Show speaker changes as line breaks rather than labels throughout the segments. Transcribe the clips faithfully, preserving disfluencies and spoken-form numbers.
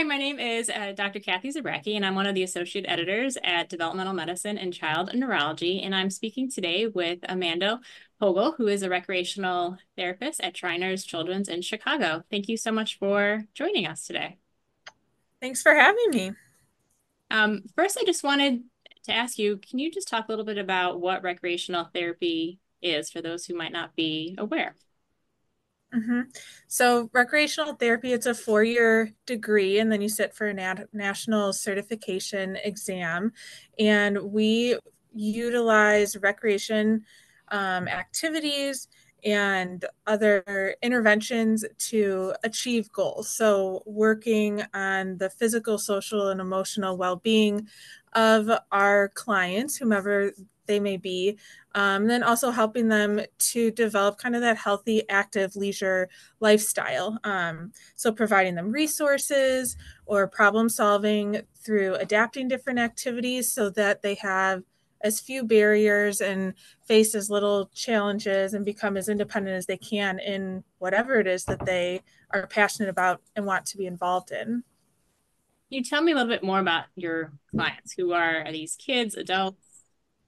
Hi, my name is uh, Doctor Kathy Zabracki, and I'm one of the associate editors at Developmental Medicine and Child Neurology. And I'm speaking today with Amanda Hogel, who is a recreational therapist at Shriners Children's in Chicago. Thank you so much for joining us today.
Thanks for having me.
Um, first, I just wanted to ask you, can you just talk a little bit about what recreational therapy is for those who might not be aware?
hmm So, recreational therapy, it's a four year degree, and then you sit for a nat- national certification exam. And we utilize recreation um, activities and other interventions to achieve goals. So, working on the physical, social, and emotional well being of our clients, whomever they may be, um, and then also helping them to develop kind of that healthy, active leisure lifestyle. Um, so, providing them resources or problem solving through adapting different activities so that they have as few barriers and face as little challenges and become as independent as they can in whatever it is that they are passionate about and want to be involved in.
Can you tell me a little bit more about your clients? Who are, are these kids, adults?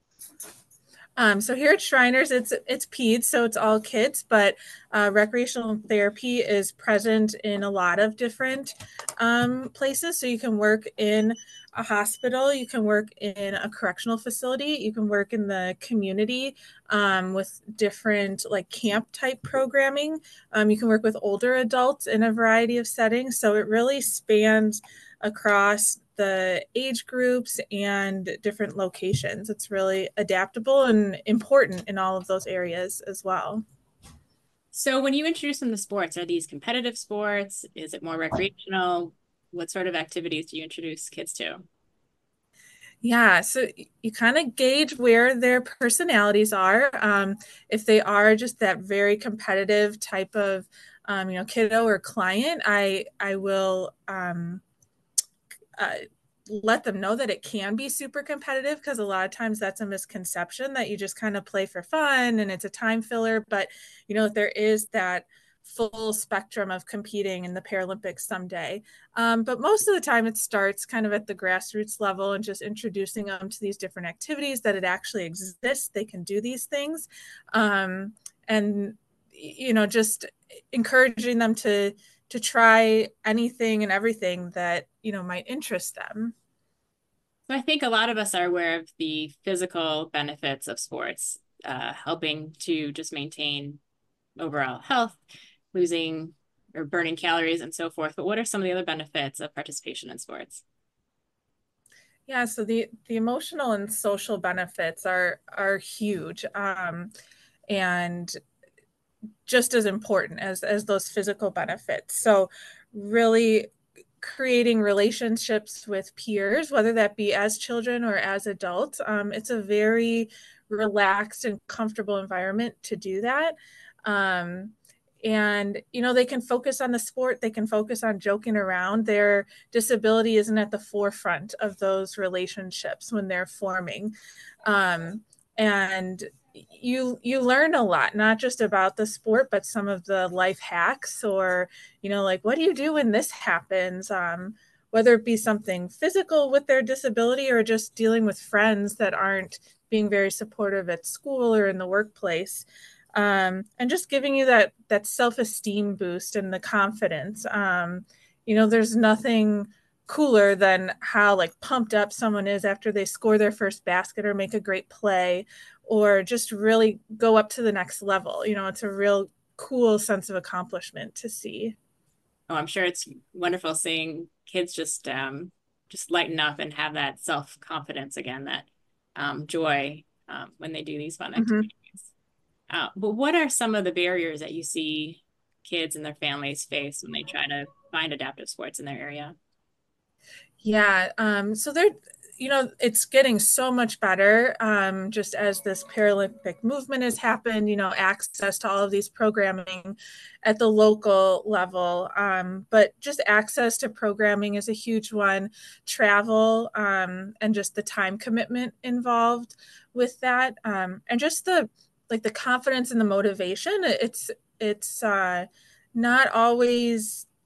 Um, so here at Shriners, it's it's peds, so it's all kids, but uh, recreational therapy is present in a lot of different um, places. So you can work in a hospital, you can work in a correctional facility, you can work in the community um, with different like camp type programming. Um, you can work with older adults in a variety of settings. So it really spans across the age groups and different locations. It's really adaptable and important in all of those areas as well.
So when you introduce them to sports, are these competitive sports? Is it more recreational? What sort of activities do you introduce kids to?
Yeah, so you kind of gauge where their personalities are. Um, if they are just that very competitive type of, um, you know, kiddo or client, I I will um, uh, let them know that it can be super competitive because a lot of times that's a misconception that you just kind of play for fun and it's a time filler. But, you know, there is that full spectrum of competing in the Paralympics someday. Um, but most of the time it starts kind of at the grassroots level and just introducing them to these different activities that it actually exists. They can do these things. Um, and, you know, just encouraging them to to try anything and everything that you know might interest them.
So I think a lot of us are aware of the physical benefits of sports, uh, helping to just maintain overall health, losing or burning calories and so forth. But what are some of the other benefits of participation in sports?
Yeah, so the the emotional and social benefits are are huge, um, and just as important as as those physical benefits. So really creating relationships with peers, whether that be as children or as adults. Um, it's a very relaxed and comfortable environment to do that. Um, and, you know, they can focus on the sport, they can focus on joking around. Their disability isn't at the forefront of those relationships when they're forming. Um, and you you learn a lot, not just about the sport but some of the life hacks, or you know like what do you do when this happens, um, whether it be something physical with their disability or just dealing with friends that aren't being very supportive at school or in the workplace, um, and just giving you that that self-esteem boost and the confidence. Um, you know there's nothing cooler than how like pumped up someone is after they score their first basket or make a great play or just really go up to the next level. You know, it's a real cool sense of accomplishment to see.
Oh, I'm sure it's wonderful seeing kids just um, just lighten up and have that self-confidence again, that um, joy um, when they do these fun
Mm-hmm.
activities. Uh, but what are some of the barriers that you see kids and their families face when they try to find adaptive sports in their area?
Yeah. Um, so they're, you know, it's getting so much better um, just as this Paralympic movement has happened, you know, access to all of these programming at the local level. Um, but just access to programming is a huge one. Travel um, and just the time commitment involved with that. Um, and just the, like the confidence and the motivation. It's, it's uh, not always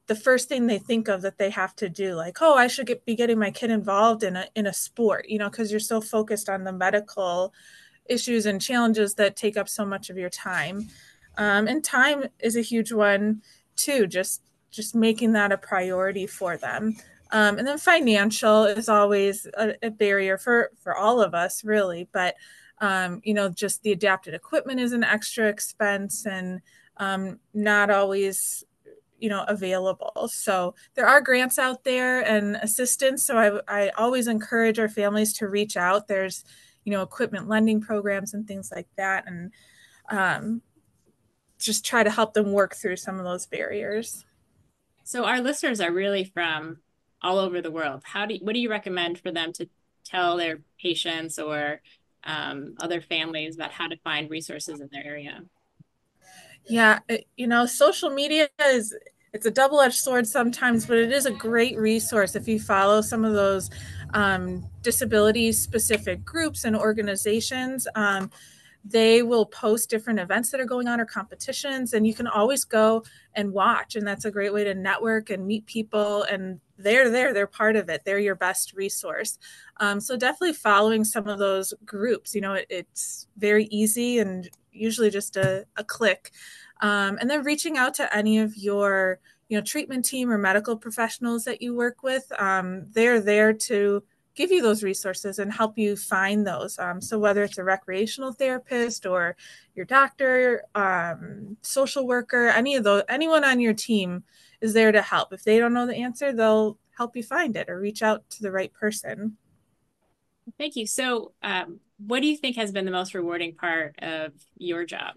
the first thing they think of that they have to do, like, oh, I should get, be getting my kid involved in a in a sport, you know, because you're so focused on the medical issues and challenges that take up so much of your time. Um, and time is a huge one too, just just making that a priority for them. Um, and then financial is always a, a barrier for for all of us, really. But um, you know, just the adapted equipment is an extra expense, and um, not always, you know, available. So there are grants out there and assistance. So I, I always encourage our families to reach out. There's, you know, equipment lending programs and things like that, and um, just try to help them work through some of those barriers.
So our listeners are really from all over the world. How do you, what do you recommend for them to tell their patients or um, other families about how to find resources in their area?
Yeah, it, you know, social media is it's a double-edged sword sometimes, but it is a great resource if you follow some of those um, disability-specific groups and organizations. Um, they will post different events that are going on or competitions, and you can always go and watch. And that's a great way to network and meet people. And they're there, they're part of it. They're your best resource. Um, so definitely following some of those groups, you know, it, it's very easy and usually just a, a click. Um, and then reaching out to any of your, you know, treatment team or medical professionals that you work with. Um, they're there to give you those resources and help you find those. Um, so whether it's a recreational therapist or your doctor, um, social worker, any of those, anyone on your team is there to help. If they don't know the answer, they'll help you find it or reach out to the right person.
Thank you. So um, what do you think has been the most rewarding part of your job?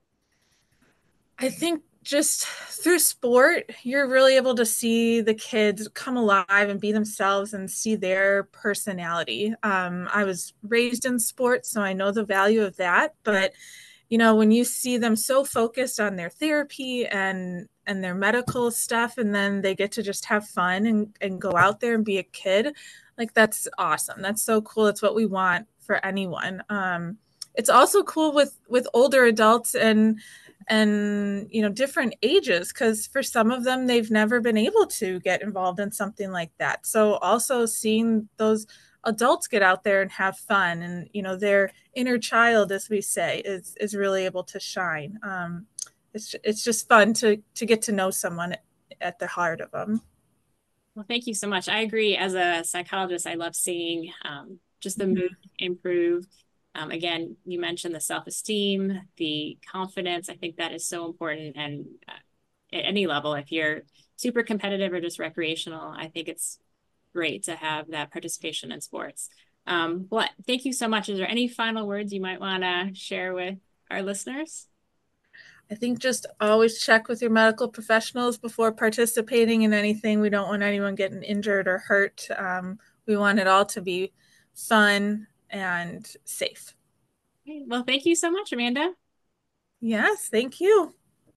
I think just through sport, you're really able to see the kids come alive and be themselves and see their personality. Um, I was raised in sports, so I know the value of that. But, you know, when you see them so focused on their therapy and and their medical stuff, and then they get to just have fun and, and go out there and be a kid, like that's awesome. That's so cool. It's what we want for anyone. Um, it's also cool with with older adults and and you know different ages, because for some of them they've never been able to get involved in something like that. So also seeing those adults get out there and have fun, and you know their inner child, as we say, is is really able to shine. Um, it's it's just fun to to get to know someone at the heart of them.
Well, thank you so much. I agree. As a psychologist, I love seeing um, just the mood
Mm-hmm.
improve. Um, again, you mentioned the self-esteem, the confidence. I think that is so important. And uh, at any level, if you're super competitive or just recreational, I think it's great to have that participation in sports. Um, well, thank you so much. Is there any final words you might want to share with our listeners?
I think just always check with your medical professionals before participating in anything. We don't want anyone getting injured or hurt. Um, we want it all to be fun and safe.
Well, thank you so much, Amanda.
Yes, thank you.